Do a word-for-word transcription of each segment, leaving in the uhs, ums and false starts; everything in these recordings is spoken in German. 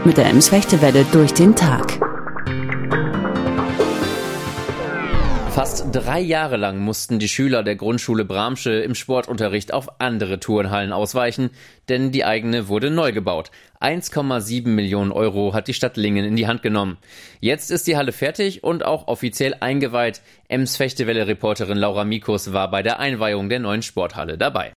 mit der Ems-Fechtewelle durch den Tag. Fast drei Jahre lang mussten die Schüler der Grundschule Bramsche im Sportunterricht auf andere Turnhallen ausweichen, denn die eigene wurde neu gebaut. eins Komma sieben Millionen Euro hat die Stadt Lingen in die Hand genommen. Jetzt ist die Halle fertig und auch offiziell eingeweiht. Ems-Fechtewelle-Reporterin Laura Mikus war bei der Einweihung der neuen Sporthalle dabei.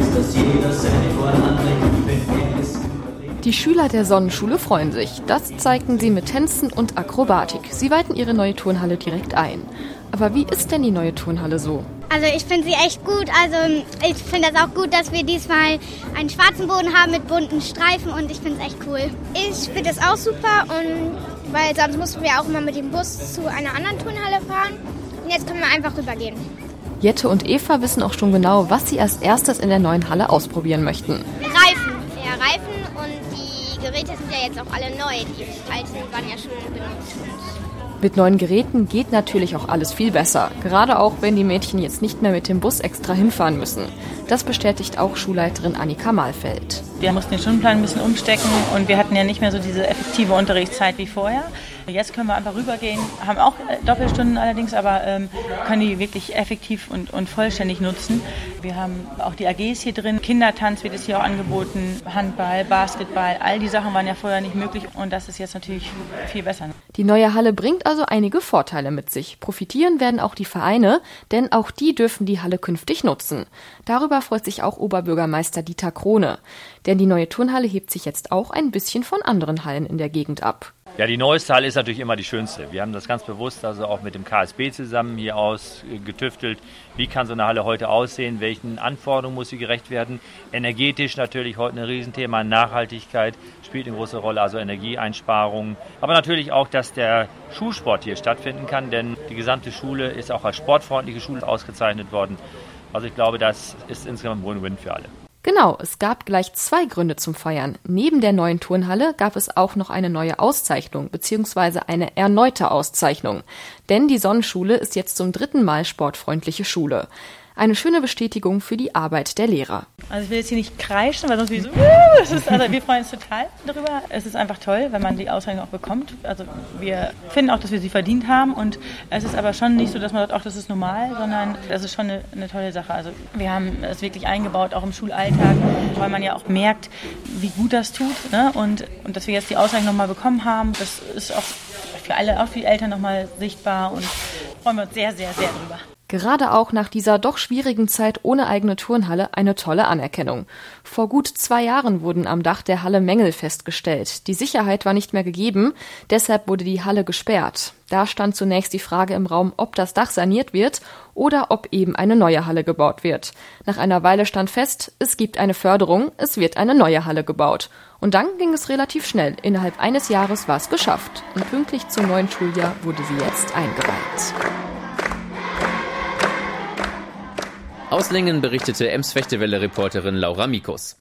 Die Schüler der Sonnenschule freuen sich. Das zeigten sie mit Tänzen und Akrobatik. Sie weihten ihre neue Turnhalle direkt ein. Aber wie ist denn die neue Turnhalle so? Also ich finde sie echt gut. Also ich finde das auch gut, dass wir diesmal einen schwarzen Boden haben mit bunten Streifen und ich finde es echt cool. Ich finde das auch super, und weil sonst mussten wir auch immer mit dem Bus zu einer anderen Turnhalle fahren. Und jetzt können wir einfach rübergehen. Jette und Eva wissen auch schon genau, was sie als erstes in der neuen Halle ausprobieren möchten. Reifen. Ja, Reifen, und die Geräte sind ja jetzt auch alle neu. Die alten waren ja schon benutzt. Mit neuen Geräten geht natürlich auch alles viel besser. Gerade auch, wenn die Mädchen jetzt nicht mehr mit dem Bus extra hinfahren müssen. Das bestätigt auch Schulleiterin Annika Mahlfeld. Wir mussten den Stundenplan ein bisschen umstecken und wir hatten ja nicht mehr so diese effektive Unterrichtszeit wie vorher. Jetzt können wir einfach rübergehen, haben auch Doppelstunden allerdings, aber ähm, können die wirklich effektiv und, und vollständig nutzen. Wir haben auch die A Gs hier drin, Kindertanz wird es hier auch angeboten, Handball, Basketball, all die Sachen waren ja vorher nicht möglich und das ist jetzt natürlich viel besser. Die neue Halle bringt also einige Vorteile mit sich. Profitieren werden auch die Vereine, denn auch die dürfen die Halle künftig nutzen. Darüber freut sich auch Oberbürgermeister Dieter Krone. Denn die neue Turnhalle hebt sich jetzt auch ein bisschen von anderen Hallen in der Gegend ab. Ja, die neueste Halle ist natürlich immer die schönste. Wir haben das ganz bewusst also auch mit dem K S B zusammen hier ausgetüftelt. Wie kann so eine Halle heute aussehen? Welchen Anforderungen muss sie gerecht werden? Energetisch natürlich heute ein Riesenthema. Nachhaltigkeit spielt eine große Rolle, also Energieeinsparungen. Aber natürlich auch, dass der Schulsport hier stattfinden kann, denn die gesamte Schule ist auch als sportfreundliche Schule ausgezeichnet worden. Also ich glaube, das ist insgesamt ein Win-Win für alle. Genau, es gab gleich zwei Gründe zum Feiern. Neben der neuen Turnhalle gab es auch noch eine neue Auszeichnung bzw. eine erneute Auszeichnung. Denn die Sonnenschule ist jetzt zum dritten Mal sportfreundliche Schule. Eine schöne Bestätigung für die Arbeit der Lehrer. Also ich will jetzt hier nicht kreischen, weil sonst wie so, das ist, also wir freuen uns total darüber. Es ist einfach toll, wenn man die Auszeichnung auch bekommt. Also wir finden auch, dass wir sie verdient haben, und es ist aber schon nicht so, dass man sagt, ach, das ist normal, sondern das ist schon eine, eine tolle Sache. Also wir haben es wirklich eingebaut, auch im Schulalltag, weil man ja auch merkt, wie gut das tut, ne? und, und dass wir jetzt die Auszeichnung nochmal bekommen haben, das ist auch für alle, auch für die Eltern nochmal sichtbar, und freuen wir uns sehr, sehr, sehr drüber. Gerade auch nach dieser doch schwierigen Zeit ohne eigene Turnhalle eine tolle Anerkennung. Vor gut zwei Jahren wurden am Dach der Halle Mängel festgestellt. Die Sicherheit war nicht mehr gegeben, deshalb wurde die Halle gesperrt. Da stand zunächst die Frage im Raum, ob das Dach saniert wird oder ob eben eine neue Halle gebaut wird. Nach einer Weile stand fest, es gibt eine Förderung, es wird eine neue Halle gebaut. Und dann ging es relativ schnell. Innerhalb eines Jahres war es geschafft. Und pünktlich zum neuen Schuljahr wurde sie jetzt eingeweiht. Aus Lingen berichtete Ems-Fechtewelle-Reporterin Laura Mikus.